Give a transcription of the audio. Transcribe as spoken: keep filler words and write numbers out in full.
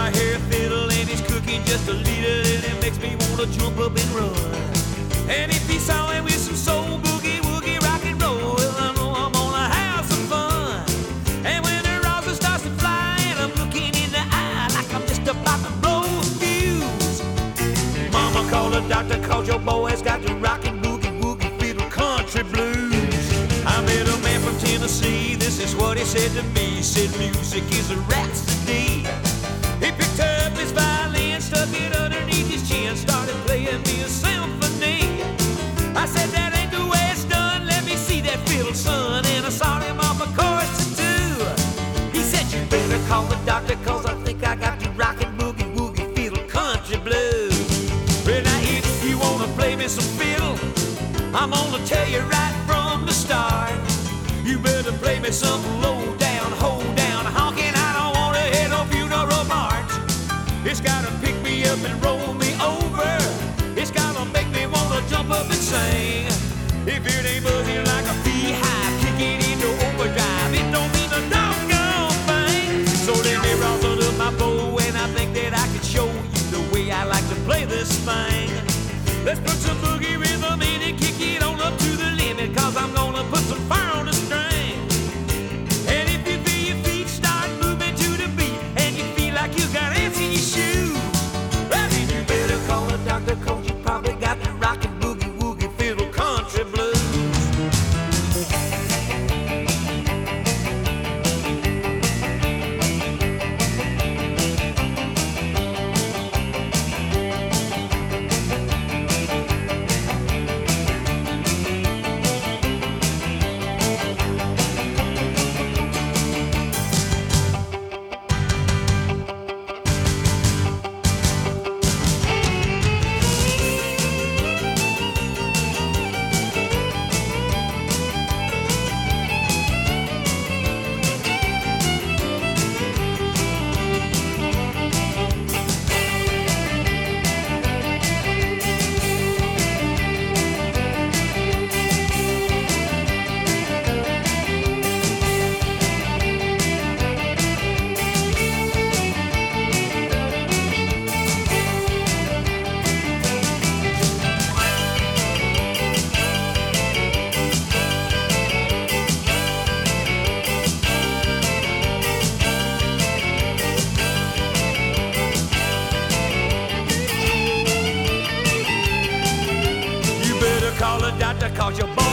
I hear a fiddle and he's cooking just a little, and it makes me wanna jump up and run. And if he saw him with some soul boogie woogie rock and roll, well, I know I'm gonna have some fun. And when the rosin starts to fly and I'm looking in the eye like I'm just about to blow a fuse, Mama called the doctor 'cause your boy has got the rockin' boogie woogie fiddle country blues. I met a man from Tennessee, this is what he said to me. He said music is a rhapsody. He picked up his violin, stuck it underneath his chin, started playing me a symphony. I said that ain't the way it's done, let me see that fiddle, son. And I saw him off a chorus or two. He said you better call the doctor 'cause I think I got the rockin' boogie woogie fiddle country blues. Well, now if you wanna play me some fiddle, I'm gonna tell you right from the start, you better play me some low down, hold down, honking. I don't wanna hear no funeral march. It's gotta pick me up and roll me over. It's gotta make me wanna jump up and sing. If it ain't buzzing like a beehive, kick it into overdrive, it don't mean a doggone thing. So let me rosin up my bow, and I think that I can show you the way I like to play this thing. Let's put some boogie rhythm in it, kick it on up to the limit, 'cause I'm gonna put some fire on the string. And if you feel your feet start moving to the beat, and you feel like you got ants in your shoes, well, then you better call a doctor 'cause you probably got the rockin' boogie woogie fiddle country blues. Call a doctor 'cause your boy